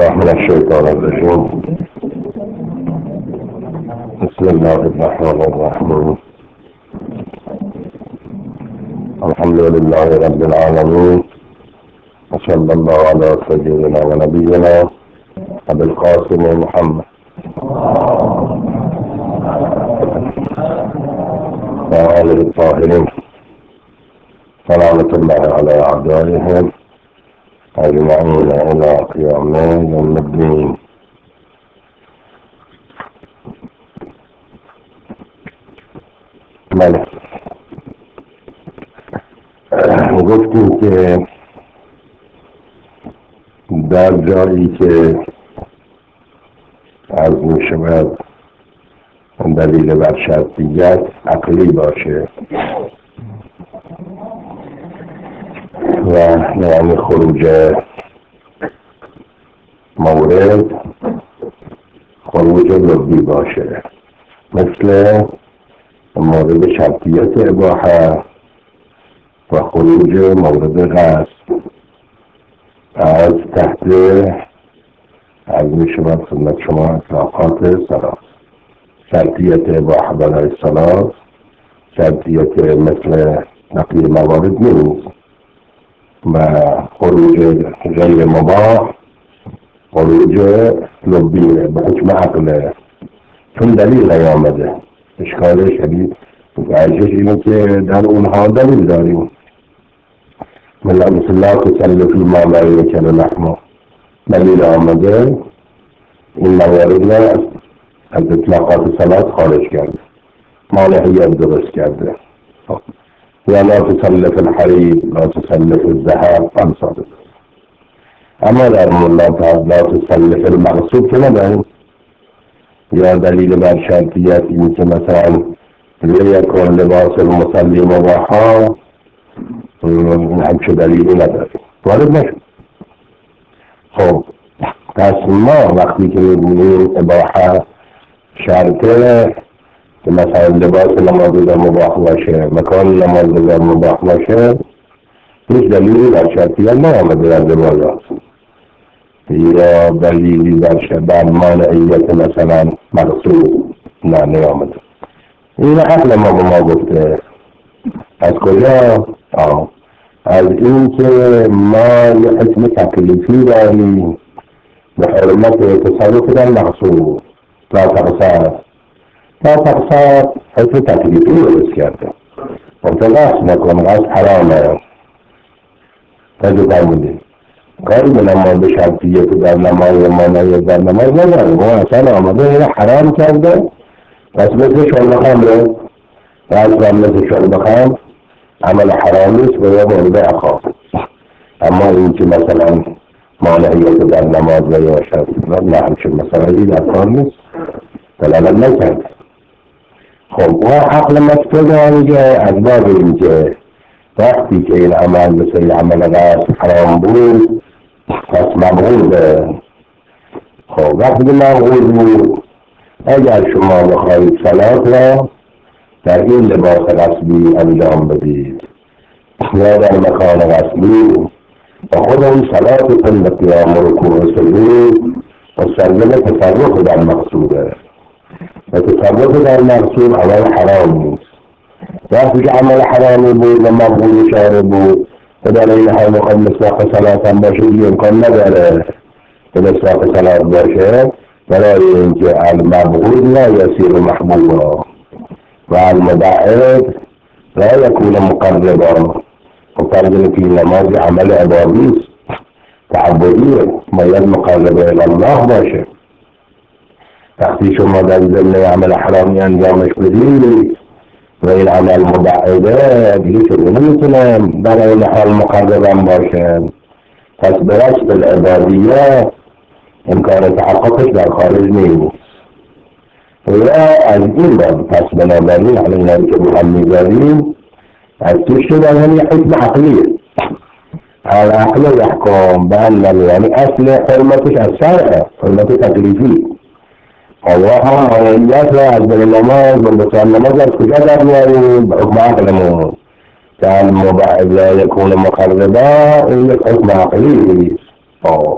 بالله من الشيطان الرجيم. بسم الله الرحمن الرحيم. الحمد لله رب العالمين، وصلى الله على سيدنا ونبينا أبي القاسم محمد وآله الطاهرين، سلامة الله على أعدائهم أجمعين إلى قيام يوم الدين. گفتیم که در جایی که از می شود دلیل بر شرطیت عقلی باشه و یعنی خروج مورد خروج لبی باشه، مثل مورد شرطیت اباحه و خروج مورد غصب از تحت از می شود خدمت شما اطلاقات ثلاث: شرطیت اباحه برای ثلاث، شرطیت مثل نقل موارد نیست و خروج غیر مباح خروج لبیه به حکم عقله، چون دلیل نیامده. اشکال شدید ارجش اینه که در اونها دلیل داریم. مثل لا تسلفی ما بینک لحمه، دلیل آمده، این موارد را از اطلاقات صلات خارج کرده، مانعیت درست کرده. یا لا تسلف الحریر، لا تسلف الذهب، امثال. اما در مورد لا تسلف المغصوب که نداریم، یا دلیل بر شرطیت این که مثلا لیکن لباس المصلی مباحا، این همچه دلیلی نداریم، وارد نشد. خب پس ما وقتی که میگوییم اباحه شرطه که مثلا لباس نمازگزار مباح باشه، مکان نمازگزار مباح باشه، هیچ دلیلی در شرطیت نیامده در روایات، یا دلیلی در مانعیت مثلا مقصود نیامده. این عقل ما به ما گفته. از کجا؟ از این که ما یه حکم تکلیفی داریم به حرمت تصرف در مقصود. لا تقصد حکم تکلیفی درست کرده. غصب نکن، غصب حرامه. تجو فرمودیم کاری به نماز شرطیه که در نماز مانعیت در نماز نداریم. ما اصلا آمده این حرام کرده، پس مثل شرب خمره، اصلا مثل شرب خمر عمل حرامیست و یا مورد عقاب. اما این که مثلا مانعیت در نماز و یا شرط نه همچه مثلا این در کار نیست، دلالت نکرد. خب و عقل مکتب اینجا از باب این که وقتی که این عمل مثل عمل غصب حرام بود پس مبغوضه. خب وقتی مبغوض بود، اگر شما بخواهید صلات را در این لباس غصبی انجام بدید یا در مکان غصبی و خود اون صلاتتون به قیام و رکوع و سجود مستلزم تصرف در مقصوده و تصرف در مقصود عمل حرام نیست. وقتی که عمل حرامی بود و مبغوض شارع بود و در این حال مقام مصداق صلات هم باشه، دیگه امکان نداره که مصداق صلات باشه، برای اینکه المبغوض لا یصیر محبوبا و المبعد لا یکون مقربا. مقربا که نماز عمل عبادی است، تعبدیه، باید مقرب الله باشه. وقتی شما در ضمن عمل حرامی انجامش بدید و این عمل مبعده، دیگه شما نمیتونه برای این حال مقربا باشه. پس به رشد العبادیه امکان تحققش در خارج نیست. و از این باب پس بنابراین علینا که با هم میذاریم از توش شدن هم یه حکم عقلیه. العقل یحکم بأن، یعنی اصل حرمتش از شرعه، حرمت تکلیفی. الله هم مانعیت را از بین نماز و بسان نماز از کجا در میاریم؟ به حکم عقلمون که المبعد لا یکون مقربا، این یک حکم عقلی.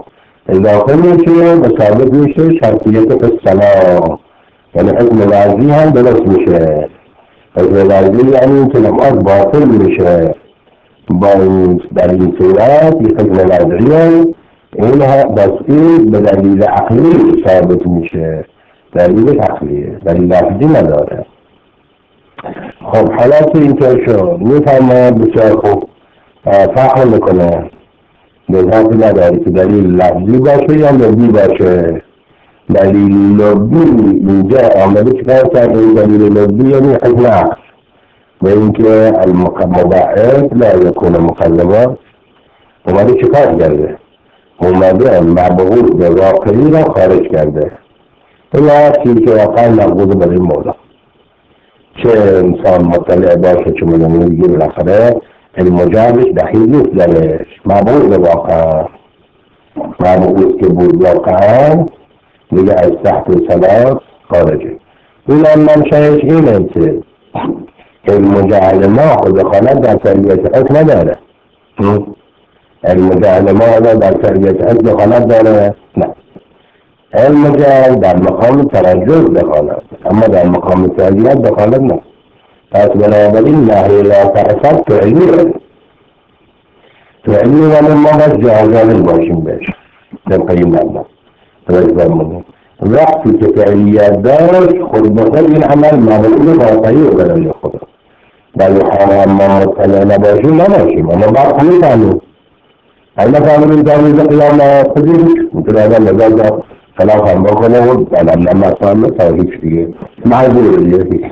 اضافه میشه و ثابت میشه شرطیت الصلاة، یعنی حکم وضعی هم درست میشه. حکم وضعی یعنی این که نماز باطل میشه در این صورت یک حکم وضعیه، این بس به دلیل عقلی ثابت میشه، دلیل عقلیه، دلیل لفظی نداره. خب حالت اینطور شد میفرماید بسیار خوب فهم میکنه لذاتی نداره که دلیل لفظی باشه یا لفظی باشه. دلیل لفظی اینجا آمده چکار کرد؟ این دلیل لفظی یعنی حکم عقل و اینکه المبعث لا یکون مقلبا اومده چکار کرده؟ اومده مبعوث واقعی را خارج کرده. یا چیزی که واقعا مبعوث برای مولا، چه انسان مطلع باشه چه مدنی دیگه بالاخره المجابش دخیل نیست درش، مبعوث واقعا، مبعوث که بود واقعا دیگه از تحت صلاة خارجه. این هم منشأش اینه که علم جهل ما خود دخالت در تربیت حکم نداره. علم جهل ما در تربیت حکم دخالت داره؟ نه. علم جهل در مقام ترجح دخالت، اما در مقام تربیت دخالت نه. پس بنابراین نهی لا تعصب فعلیه، فعلی ولی ما بس جاهل باشیم بهش طبقه این مبنا رجبرمونه. وقتی که فعلیت داشت خود بخود این عمل مبعوث واقعی رو برای خدا در حال ما مطلع نباشیم اما بعد میفهمیم اگه فهمیم تاویز قیامت پذیرش میتونه آدم نظر خلاف هم بکنه و آدم نمفهمه تا هیچ دیگه معذور دیگه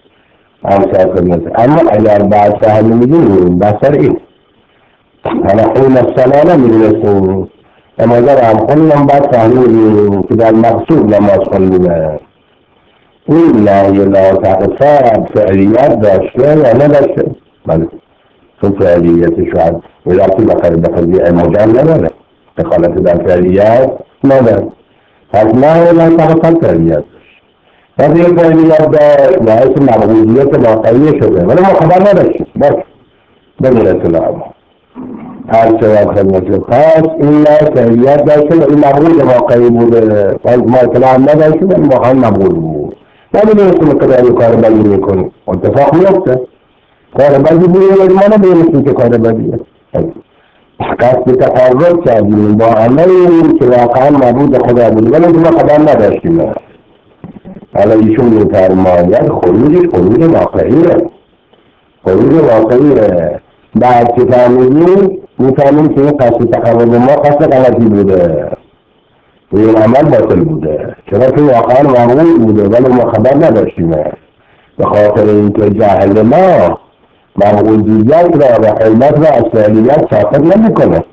اما اگر بعد فهمی میگیم بسر این حین الصلاة نمیرسیم، اما در هم خونیم بعد فهمیدیم که در مقصود نماز خونیم. این نهی لا تعصب فعلیت داشته یا نداشته؟ بله، چون فعلیت شاید رفتی به قضیه مجال نداره، دخالت در فعلیت نداره. پس نهی لا تعصب فعلیت وقتی این فعلیت داشت باعث مقبولیت واقعی شده ولی ما خبر نداشتیم. باشه بدون اطلاع ما هر شواد خدمت خاص این فعلیت داشته و این مقبول واقعی بوده و ما اطلاع نداشتیم ولی واقعا مقبول بود. نمیدونستیم که داری کار بدی میکنیم، اتفاق میفته کار بدی بوده ولی ما نمیدونستیم که کار بدیه. قصد تقرب کردیم با عملی که واقعا معبود خدا بود ولی ما خبر نداشتیم. حالا ایشون میفرماید خروج واقعیه، خروج واقعیه. بعد که میفهمیم که این قصد تقرب ما قصد غلطی بوده، این عمل باطل بوده، چرا که واقعا معمول بوده ولی ما خبر نداشتیم. به خاطر اینکه جهل ما معمولیت را و علمت را از فعلیت ساقط نمیکنه.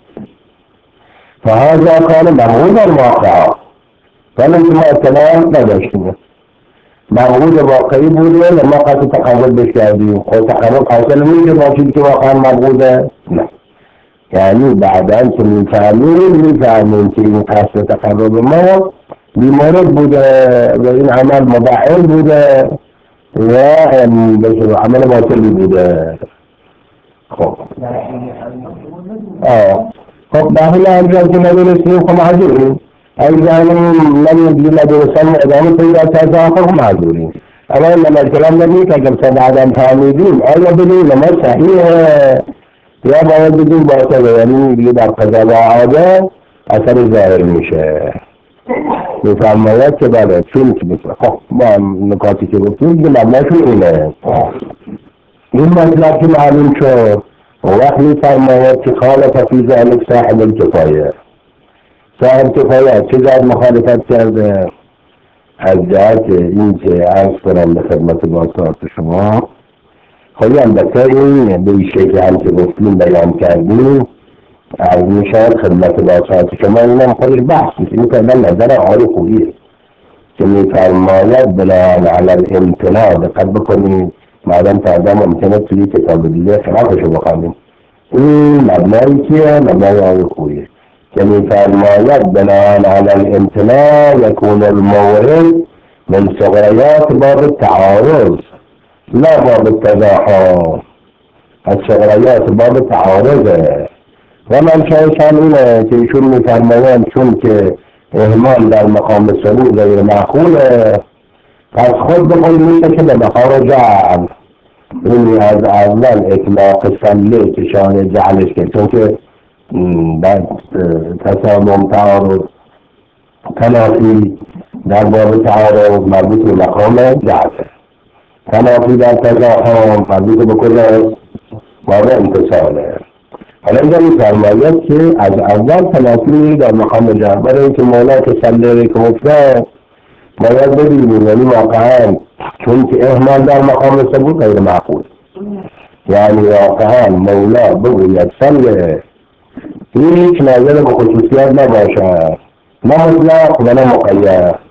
فهذا کان معمول در واقع ولی که ما اطلاع نداشتیم. معبود واقعی بوده و ما قصد تقرب بش کردیم. خود تقرب حاصل میشه با چیزی که واقعا معبوده؟ نه. یعنی بعداً که میفهمیم که این قصد تقرب ما بیمورد بوده و این عمل مبعل بوده و عمل باطلی بوده. خب به حال انجام که ندونستیم خب معذوریم. اگر ندونستم ادامه پیدا کرده خب معذوریم. اما لما کلام نبید که اگر بعداً فهمیدیم آیا بدیم نماز صحیحه یا باید بدیم باطله، یعنی دیگه در قضا و عاده اثر ظاهر میشه. میفرماید که بله چون که بسید خب با نکاتی که گفتیم دیگه مبناشون اینه. این مطلب که معلوم شد وقت میفرماید که خالف فی ذلک صاحب الکفایه. صاحب کفایه چه جهت مخالفت کرده؟ از جهت این که عرض کنم به خدمت باسطات شما خیلی البته این به این شکل هم که گفتیم بیان کردیم عرض میشود خدمت باسطات شما اینم خودش بحث میشه. این کردن نظر آقای خوبیه که میفرماید بناء علی الامتناع دقت بکنید مادام تا آدم ممکنه توی کتاب دیگه خلافشو بخوانیم. این مبنایی که مبنای آقای خوبیه که میفرماید بناء علی الامتناع یکون المورد من صغریات باب التعارض لا باب التضاحل. از صغریات باب تعارضه و منشأشان اینه که ایشون میفرمایند چون که اهمال در مقام ثبوت غیر معقوله، پس خود به خود میشه که به مقام جعل، این از اول اطلاق سله که شان جعلش که چون که در تسامم تعارض تنافی در باب تعارض مربوط به مقام جعل، تنافی در تزاحم مربوط به کل باب انتصاله. حالا اینجا می‌فرماید که از اول تنافی در مقام جعل، برای اینکه مولا تسله که مفتاد باید ببینیم، یعنی واقعا چون که اهمال در مقام ثبوت غیر معقول، یعنی واقعا مولا بگوید سله هیچ ناظر به خصوصیت نباشد، نه مطلق و نه مقید.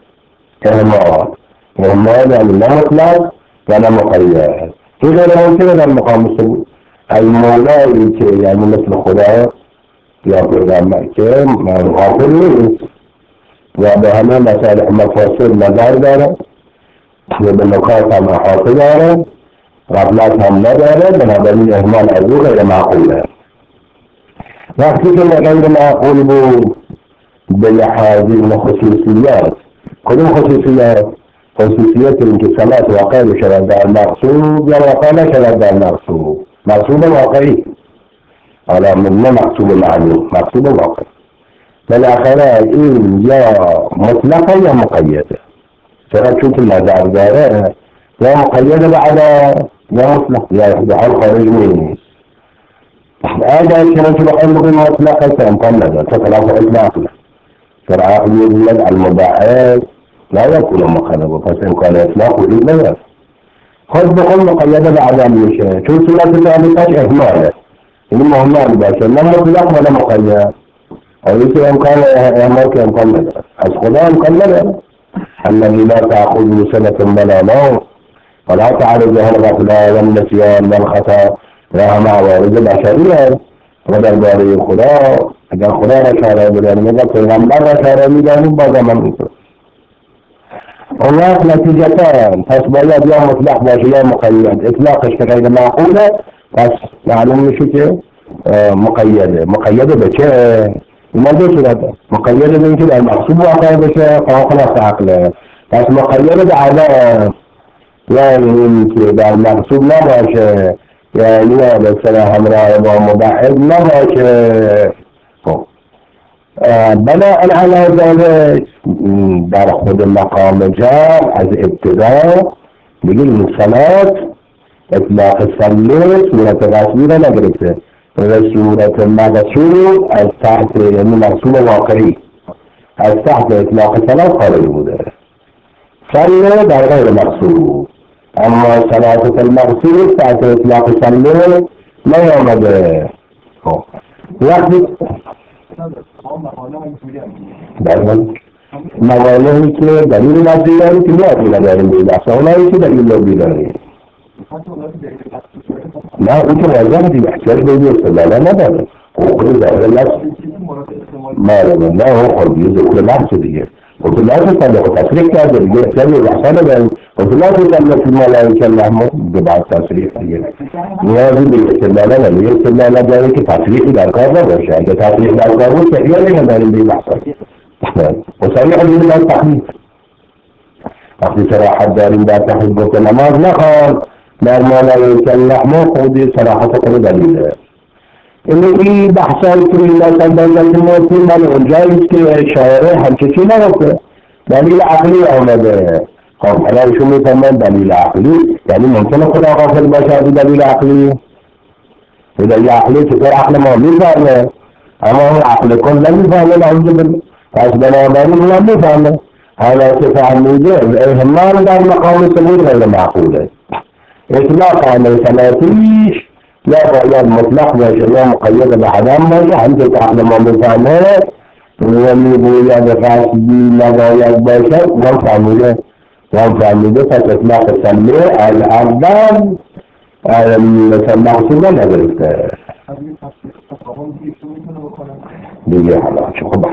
اهمال یعنی نه مطلق و نه مقید، این غیر ممکنه در مقام ثبوت. از مولایی که یعنی مثل خدا یا پیغمبر که غافل نیست و به همه مسائل مفاصل نظر داره و به نکات هم احاطه داره، غفلت هم نداره، بنابراین اهمال از او غیر معقوله. وقتی که غیر معقول بود به لحاظ این خصوصیات، کدوم خصوصیات؟ خصوصیت این که صلات واقع بشود در مقصود یا واقع نشود در مقصود، مقصود واقعی، حالا نه مقصود معلوم، مقصود واقعی. بالاخره این یا مطلقه یا مقیده، چرا چون که نظر داره یا مقیده بعدا یا مطلق، یا به حال خارج نیست. اگر چنانچه بخواهیم بگویم مطلقه که امکان نداره، چه خلاف اطلاق نه، چرا عقل میگوید المباعث لا یکون مخالفه، پس امکان اطلاق وجود نداره. خود بخون مقیده به عدم میشه، چون صورت ثابتش اهماله، این مهمل باشه، نه مطلق و نه مقید. حالی که امکان اهمال که امکان نداره، از خدا امکان نداره. الذی لا تأخذه سنة ولا نوم ولا تعرضه الغفلة والنسيان والخطأ، و همه عوارض بشری هست و درباره خدا اگر خدا را شاره بدانیم اگر پیغمبر را شاره میدانیم باز هم اینطور. اون وقت نتیجتا پس باید یا مطلق باشه یا مقید. اطلاقش که غیر معقوله پس معلوم میشه که مقیده. مقیده به چه؟ اینا دو صورت، مقیده به اینکه در مقصود واقع بشه خلاف عقله، پس مقیده به عدم، یعنی این که در مقصود نباشه، یعنی به صلاح همراه با مبعد نباشه. بناء علی ذلك در خود مقام جمع از ابتدا بگیم این صلات اطلاق سله صورت رسمی را نگرفته و صورت مقصود از تحت، یعنی مقصود واقعی از تحت اطلاق صلات خارج بوده، سله در غیر مقصود، اما صلات المقصود تحت اطلاق سله نیامده. وقتی موانعی که دلیل نظری داری که نیازی نداریم به بحث، اونایی که دلیل نظری داری نه اون که واضح دیگه احتیاج به این استدلاله نداره. حقوق ظاهر لفظ معلومه، نه اون خودی ذکر لفظ دیگه قلت لا تصدق تصریح کرده دیگه احتیاج به بحث نداریم. قلت لا تصدق فی ملائکه اللهم به بعد تصریح دیگه نیازی به استدلاله نداره. استدلاله داره که تصریحی در کار نباشه، اگه تصریح در کار بود احتیاج نداریم به این بحث. وصریح دیگه در تحریف، وقتی صراحت داریم در تحریف گفت نماز نخوان در ملائکه اللهم خودی صراحت کنه دلیله. این بحثایی که این مثلا در موضوع من اونجاییست که شاعره همچه نگفته دلیل عقلی آمده. خب حالا ایشون میفهمن دلیل عقلی یعنی ممکنه خدا غافل باشه از دلیل عقلی. دلیل عقلی چطور عقل ما میفهمه اما اون عقل کل نمیفهمه، نعوذ بالله. پس بنابراین اونم میفهمه. حالا که فهمیده اهمال در مقام ثبوت غیر معقوله. اطلاق عمل صلاتیش یا باید مطلق باشه یا مقید به عدم باشه، همچه که عقل ما بفهمه و میگوید قصدی نباید باشه اون فهمیده پس اطلاق سله از اول مثل مقصود نگرفته دیگه. حالا چه خوب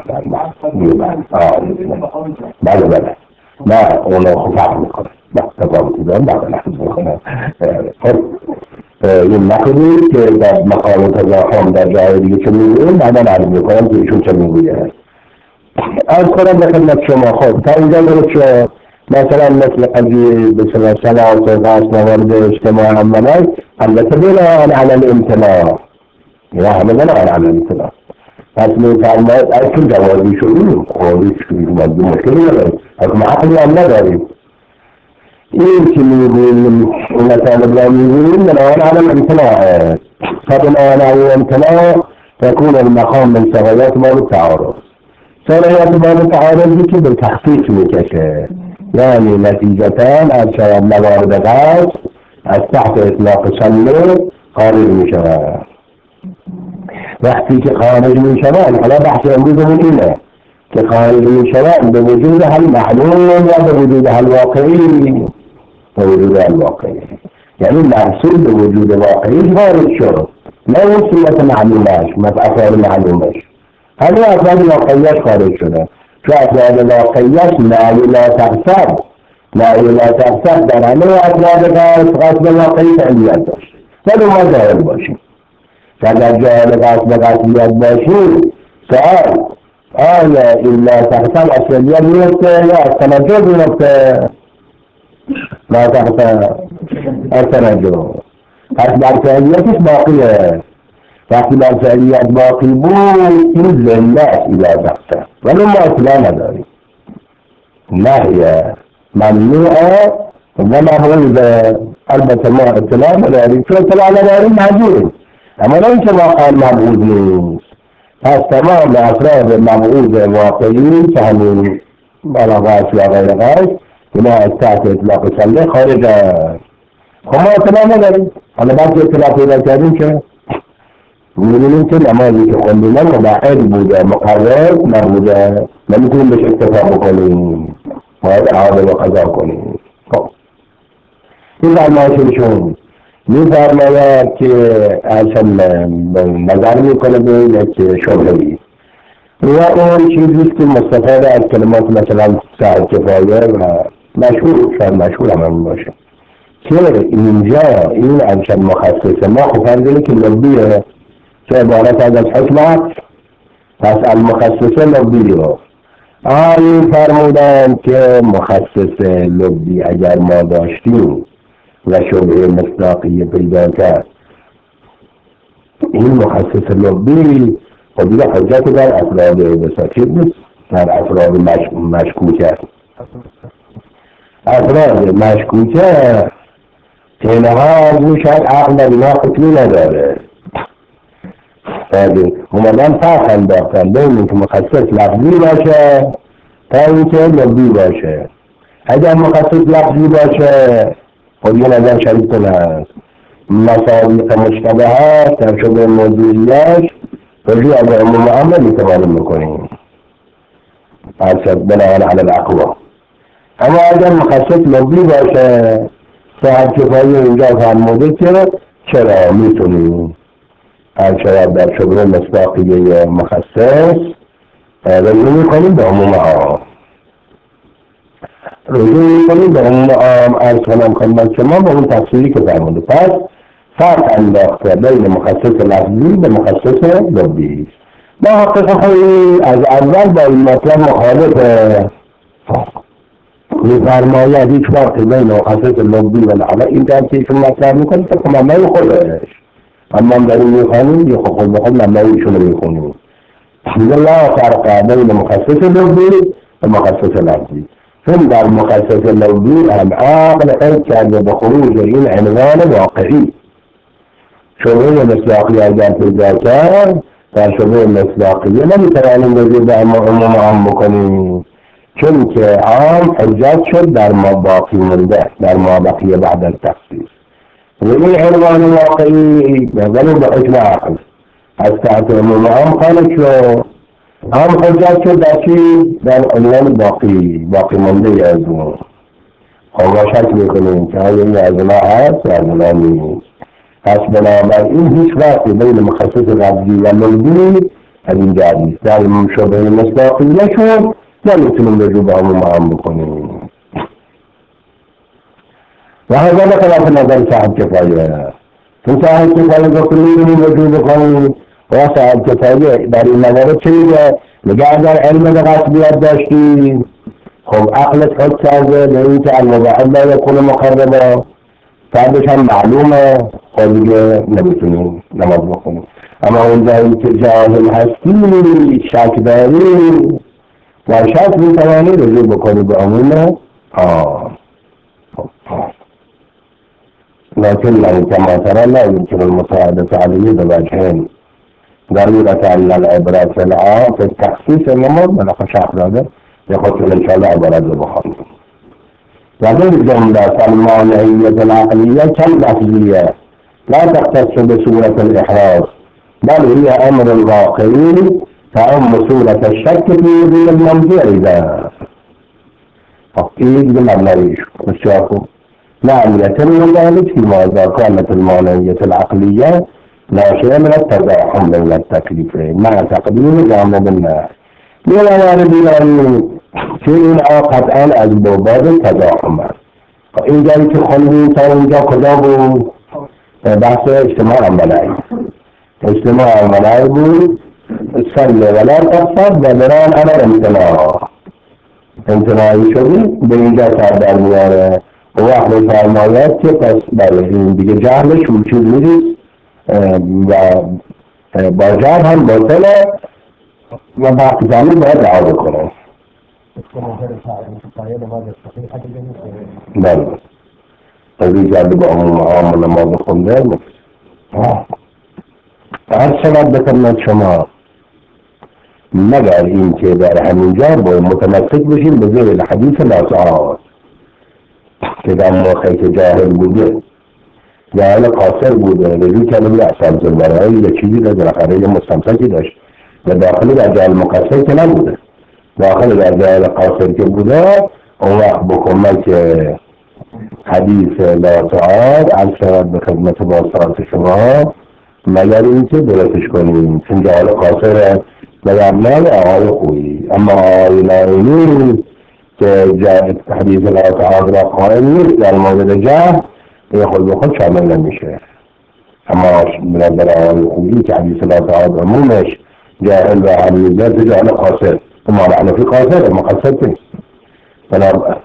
بله نه اونو خوب فهم میکنه تفاوتی دارم بعد نحض میکنه. این نکنید که در مقام تضاهم در جای دیگه چه میگوید بعدا عرض میکنم که ایشون چه میگوید. از کنم به خدمت شما خب تا اینجا درست شد. مثلا مثل قضیه بسیار صلات و غاز موارد اجتماع عمله البته بناء علی الامتناع یا همه بناء علی الامتناع پس میفرماید اصل جوازی شدیم خوری شدیم مشکلی نداریم اصلا عقلی هم نداریم. این که میگوییم این مطالب را میگوییم بناء علی الامتناع فبناء علی الامتناع تكون المقام من سغایات ما بالتعارض. سغایات ما بالتعارضی که به تخصیص میکشه یعنی نتیجتاً از شاید موارد غاز از تحت اطلاق سله خارج می شود. وقتی که خارج می شود حالا بحث امروزمون اینه که خارج می شود به وجود هل معلوم یا به وجود هل واقعی. به وجود هل واقعی یعنی محصول به وجود واقعی خارج شد نه اون صورت معلومش افعال معلومش همین افعال واقعیش خارج شده چون افعال واقعیش نعی لا تقصد در همه افعال قصد واقعی فعلیت داشت ولی ما جاهل باشیم و در جاهل قصد قصدیت باشیم سؤال آیا این لا تقصد از فعلیت میفته یا از تنجر میفته؟ لا تقصد از تنجر پس در فعلیتش باقیه. وقتی در فعلیت باقی بود این ذلت لا تقصد ولی ما اطلاع نداریم نهیه ممنوعه و مبعوض البته ما اطلاع نداریم چون اطلاع نداریم مجبوریم اما نه اینکه واقعا مبعوض نیست. پس تمام افراد مبعوض واقعی که همین بلاغات یا غیر غیر اینا از تحت اطلاق سله خارج هست. خب ما اطلاع نداریم حالا بعد اطلاع پیدا کردیم که می‌بینیم که نمازی که خوندیم مبعد بوده مقرر نبوده نمیتونیم بهش اکتفا بکنیم باید اعاده و قضا کنیم. خب این فرمایششون می‌فرماید که اصلا نظر میکنه به یک شبهه‌ای و اون چیزیست که مستفاد از کلمات مثلا سهل کفایه و مشهور هم باشه که اینجا این انشان مخصص ما خب فرضی که لبیه که عبارت از حکمت پس المخصص لبی رو آن فرمودن که مخصص لبی اگر ما داشتیم و شبه مصداقی پیدا کرد این مخصص لبی خب دیگه حجت در افراد بساطیر نیست در افراد مشکوکه افراد مشکوکه اینها از میشن عقل در اینا خطلی نداره اومدن فرق انداختن بین اینکه مخصص لفظی باشه تا اینکه لبی باشه. اگر مخصص لفظی باشه خب یه نظر شریف هست مساویق مشتبه هست در شبه موضوعیش رجوع از عموم عمل میتوانیم میکنیم بناء علی الاقوا. اما اگر مخصص لبی باشه صاحب کفایه اینجا فرموده که چرا میتونیم شاید در شبه مصداقیه مخصص رجوع میکنیم به عموم عام ارز کنم خدمت شما به اون تفسیری که فرموده. پس فرق انداخته بین مخصص لفظی به مخصص لبی. محقق خیلی از اول با این مطلب مخالفه میفرماید هیچ فرقی بین مخصص لبی و لعبه این ترکیشون مطلب میکنه که ممنوع خودش اما هم داریم میخوانیم یه خود بخود ممنوعیشون رو میخونیم لا فرق بین مخصص لبی و مخصص لفظی چون در مخصص لبی هم عقل قید کرده به خروج این عنوان واقعی. شبه مصداقیه اگر پیدا کرد در شبه مصداقیه نمیتوانیم رجوع به عموم عام بکنیم چون که عام حجت شد در ما باقی مونده در ما بقیه بعد التخصیص و این عنوان واقعی ولی به حکم عقل از تحت عموم عام خارج شد. عام حجت شد در چی؟ در عنوان باقی مونده از اون. خب ما شک میکنیم که آیا این از ما هست یا از ما نیست. پس بنابراین هیچ وقتی بین مخصص لفظی و لفظی از این جهت نیست. در شبه مصداقیه شد نمیتونیم رجوع به عموم عام بکنیم و هذا خلاف نظر صاحب کفایه. مساعد کتابی بکنی وجود بکنی واسه کتابی در این موارد چه میگه اگر علم به غصبیت داشتی خب عقلت حد کرده به این که المباحل لا یکون مقربا بعدش هم معلومه خب دیگه نمیتونی نماز بخونی. اما اون جایی که جاهل هستی شک داری در شک میتوانی رجوع بکنی به عموم لكن من كما ترى لا يمكن المساعدة عليه بوجهين ضرورة أن العبرة العام في التخصيص النمط من خشاق هذا يخص إن شاء الله عبارات البخاري. وهذه الجملة المعنوية العقلية كاللفظية لا تختص بصورة الإحراز بل هي أمر واقعي تعم صورة الشك في وجود المنظر إذا تقييد بالمعنويش والشاكو. نعم يتم ذلك فيما إذا كانت المعنوية العقلية ناشئة من التزاحم بين التكليفين مع تقديم جانب الناس. ولا وارد أن شيء قطعا أسباب التزاحم. این جایی که خواندیم تا اینجا کجا بود؟ بحث اجتماع عملی. اجتماع عملی بود سل ولا تقصد و بران انا امتناعی شدی به اینجا سر در میاره و وقت فرمایت که پس برای این دیگه جهلش اون چیز میدید و با جهل هم باطله و وقت زمین باید رعا بکنه. بله از این جلده با عموم نماز خونده هر شود بکنند شما مگر این که در همینجا باید متمسک بشیم به زیر حدیث ناسعاد که در موقعی که جاهل بوده جاهل قاصر بوده رجوع کرده بوده اصلا زلبرهایی یا چیزی در آخره یه مستمسکی داشت و داخلی در جاهل مقصر که نبوده داخل در جاهل قاصر که بوده اون وقت بکنه که حدیث ناسعاد عرض شود به خدمت باستانس شما مگر این که درستش کنیم چون جاهل قاصر بگرنه آقای خویی اما آقای نائینی که حدیث ناسعاد را قائل نیست در مورد جهل یه خود به خود شامل نمیشه. اما بنظر آقای خویی که حدیث ناسعاد عمومش جاهل و حمیزه تو جاهل قاصر اما حنفی قاصر مقصد نیست بنابراین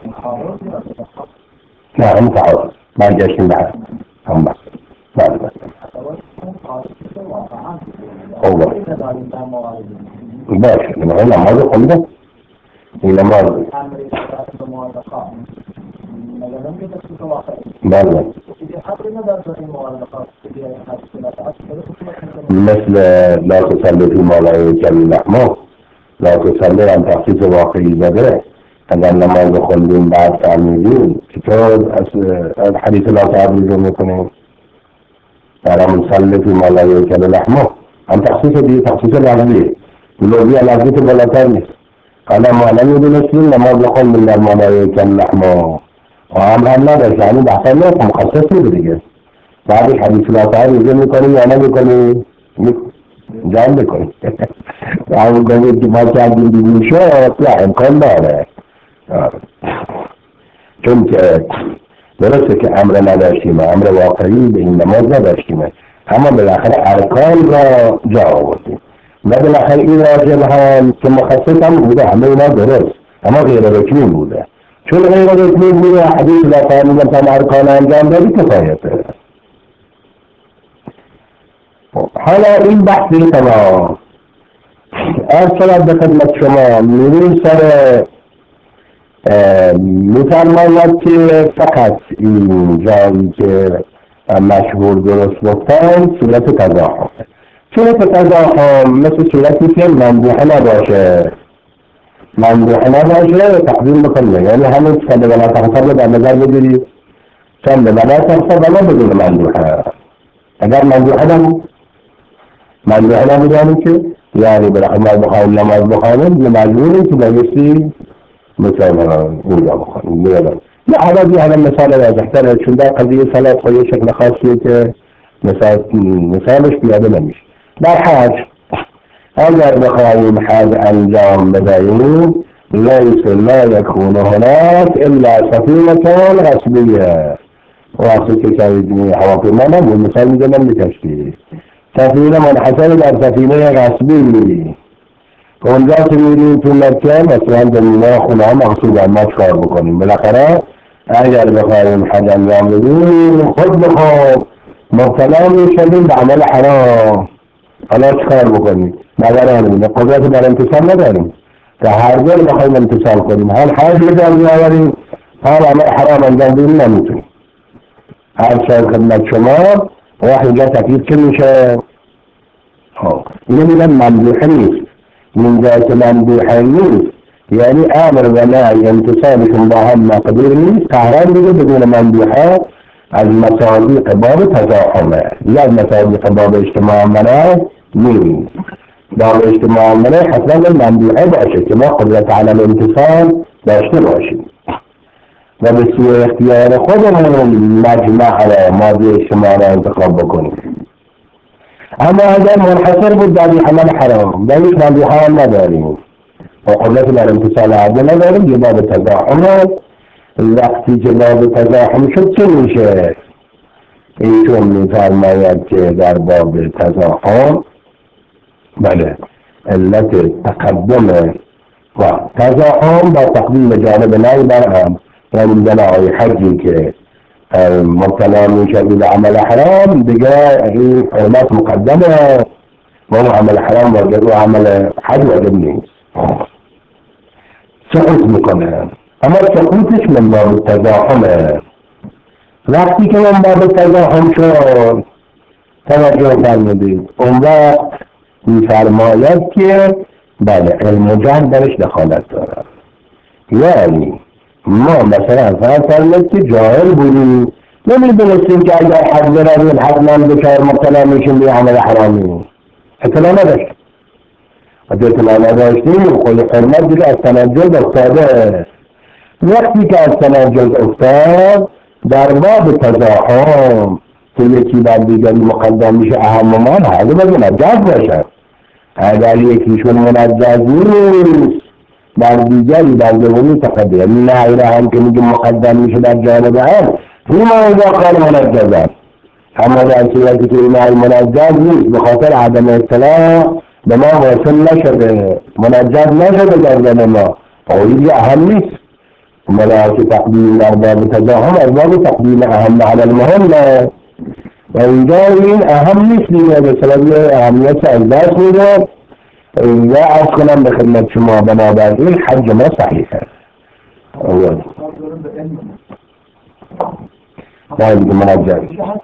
نه هم تعارض برگشتیم به هم بس بعد بس باشه نمای نماز خونده این نماز بله مثل لا تسلی فی ما لا یکل لحمه لا تسلی هم تخصیص واقعی زده اگر نماز خوندیم بعد فهمیدیم چطور از حدیث ناسعاد رجوع میکنیم در همون سلی فی ما لا یکل لحمه هم تخصیص دیگه تخصیص لحظیه لوبی لحظی که بلاتر نیست حالا ما نمیدونستیم نماز خوندیم در ما لا یکل لحمه و هم نداشت یعنی بحثا نیست مخصص نیست دیگه بعدش حدیث ناسعاد رجوع میکنیم یا نمیکنیم جان بکنیم و همون گوید که ما کردیم دیگه شد یا امکان داره چون که درسته که امر نداشتیم امر واقعی به این نماز نداشتیم اما بالاخره ارکان را جا آوردیم و بالاخره این راجل هم که مخصص هم بوده همه اینا درست اما غیر رکنی بوده چون غیر رکنی بوده حدیث را فهمیدن تا ارکان انجام دادی کفایته. حالا این بحثی تمام ارسلت به خدمت شما میریم سر میفرماید که فقط این جایی که مشهور درست گفتن صورت تضاحم صورت تضاحم مثل صورتی که مندوحه نباشه تقدیم بکنه یعنی همین صد ولا تخصب در نظر بگیرید صد ولا تخصب ولا بدون مندوحه اگر مندوحه نبودنی که یعنی برای بخواهیم نماز بخواهیم مجبوریم که بایستی مثلا اینجا بخواهیم یا حالا مثال واضح‌تره چون در قضیه صلات خواهی شکل خاصیه که مثالش بیاده نمیشه. در حج اگر بخواهیم حج انجام بدهیم لیس لا یکون هناک الا سفینة غصبیه وقتی که هواپیما نبود، مثال میزنم به کشتی. سفینه منحصر در سفینه غصبی، اونجا که میریم تو مکه مثلا زمینه خونه ها مقصود ما چکار بکنیم؟ بالاخره اگر بخواهیم حج انجام بدیم خود بخواب مبتلا میشدیم به عمل حرام. حالا چکار بکنیم؟ نظر قدرت بر امتصال نداریم که هر جور بخواهیم امتصال کنیم، هر حج بجام بیاوریم هر عمل حرام انجام بدیم نمیتونیم. هر شاید خدمت شما وقت اینجا تکلیف چه میشه؟ اینو میگن ممدوحه نیست. من جایی که ممدوحه نیست یعنی امر و نهی امتصالشون با هم مقدور نیست، قهران دیگه بدون ممدوحه از مصادیق باب تزاحمه، یا از مصادیق باب اجتماع منع نیست. باب اجتماع منع حتما ممدوحه باشه که ما قدرت علم امتصال داشته باشیم و به سوی اختیار خودمون مجمع ماضی اجتماع را انتخاب بکنیم. اما اگر منحصر بود در عمل حرام در یک ممدوحه هم نداریم و قدرت بر امتصال عدل نداریم، یه باب تزاحمه. وقتی که باب تزاحم شد چه میشه؟ ایشون میفرماید که در باب تزاحم بله علت تقدم و تزاحم با تقدیم جانب نهی بر هم، یعنی بنای حجی که مبتلا میشه به عمل حرام دیگه این حرمت مقدمه و عمل حرام واجب و عمل حج واجب نیست، سقوط میکنه. اما سقوطش من باب تزاحمه. وقتی که من باب تزاحم شد توجه فرمودید اون وقت میفرماید که بله علم جهل درش دخالت داره. یعنی ما مثلا فرمایید که جاهل بودیم نمیدونستیم که اگر حد برویم حتما دچار مبتلا میشیم به عمل حرامی، اطلاع نداشتیم. وقتی اطلاع نداشتیم خود حرمت دیگه از تنجز افتاده. وقتی که از تنجز افتاد در باب تزاحم که یکی بر دیگری مقدم میشه اهم و من حالی باید منجز باشد. اگر یکیشون منجز نیست بر دیگری در دومی تقدم نه هم که میگه مقدم میشه در جانب هم این موضوع کار منجز است. اما در صورتی که این منجز نیست به خاطر عدم اطلاع به ما واصل نشده منجز نشده در جانب ما قولی اهم نیست. ملاک تقدیم در باب تزاحم از باب تقدیم اهم علی المهم و اینجا این اهم نیست دیگه به سبب اهمیت از دست میده. اینجا عرض کنم به خدمت شما بنابراین حج ما صحیحه. نه دیگه منجز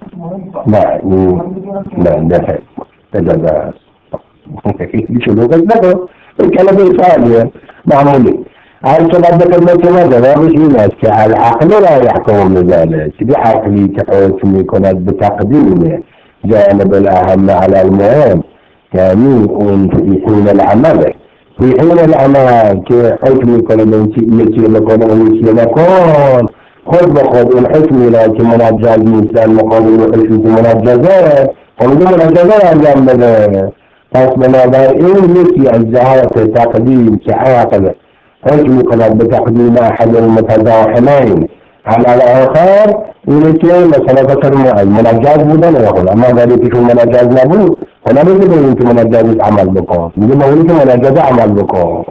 نه اجازه هست بیشو لوگت نکن این کلمه سالیه معمولی. هر چقدر به خدمت شما جوابش این است که العقل را یحکم بذلك، چیزی عقلی که حکم میکند به تقدیم جانب الاهم علی المهم، یعنی اون فی حین العمل فی حین العمل که حکم میکنه یکی بکنه و یکی نکن خود به خود اون حکمی را که منجز نیست در مقابل حکمی که منجزه اونجا منجزه را انجام بده. پس بنابراین یکی از جهات تقدیم که عقل حکم میکند به تقدیم احد المتزاحمین علی الاخر اینه که مثلا فکر منجز بودن و خود اما اگر یکیشون منجز نبود و نمیده به این که منجز عمل بکن، میگه به اونی که منجز عمل بکن.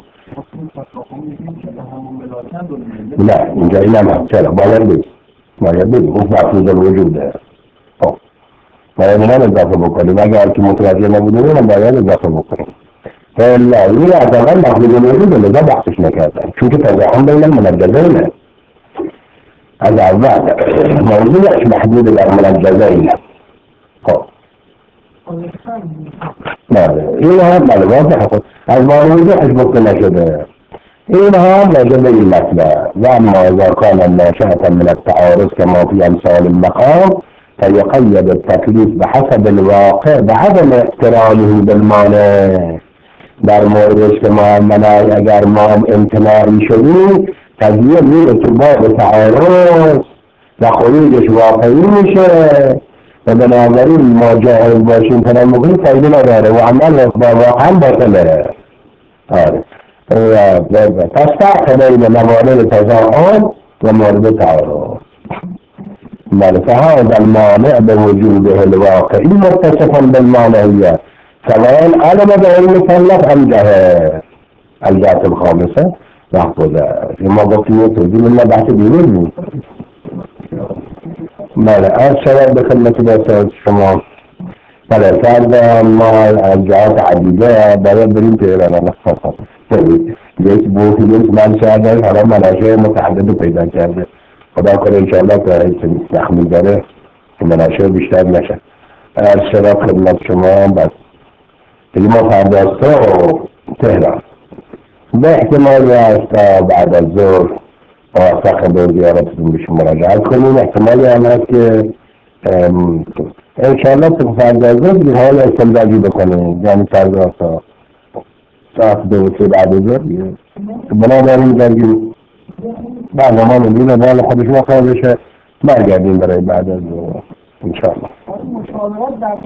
نه اینجا این هم چرا باید بگیم اون مفروض الوجوده باید این هم اضافه بکنیم. اگر که متوجه نبودیم هم باید اضافه بکنیم. فلا این از اول مفروض الوجود لذا بحثش نکردن چون که تزاحم بین المنجزین از اول موضوعش محدود در منجزین. خب این هم واضح خود از موضوعش گفته نشده. این هم راجع به این مطلب و اما اذا كان ناشئة من التعارض كما في امثال المقام فيقيد التكليف بحسب الواقع بعدم اقترانه بالمانع. در مورد اجتماع منع اگر ما امتناعی شدیم قضیه میره تو باب تعارض و خروجش واقعی میشه و بنابراین ما جاهل باشیم تنم بکنیم فایده نداره و عمل با واقعا باطله. پس فرق بین موارد تزاحم و مورد تعارض. فهذا المانع بوجوده الواقعي متصفا بالمانعية سواء علم به المكلف أم جهل. الجهة الخامسة محفوظة في موضوعية تجي من بحث ديني. السبب بخدمة بأساس شما فرد ما الجهات عديدة باید بریم تهران یک بوتی یک من شده حالا مناشه متعدد پیدا کرده. خدا کنه انشاءالله که تحمیل داره که مناشه بیشتر نشه. سبب خدمت شما بس دیگه ما فرداستا و تهران به احتمالی هست بعد از ظهر موفق به زیارتتون بشیم مراجعت کنیم. احتمالی هم هست که انشاءالله تو فردازه دیگه حال استمزاجی بکنیم، یعنی فردازه ساعت 2-3 بعد از ظهر دیگه بنابراین میگردیم برنامه مدینه بال خودشون خواهد بشه برگردیم برای بعد از ظهر انشاءالله.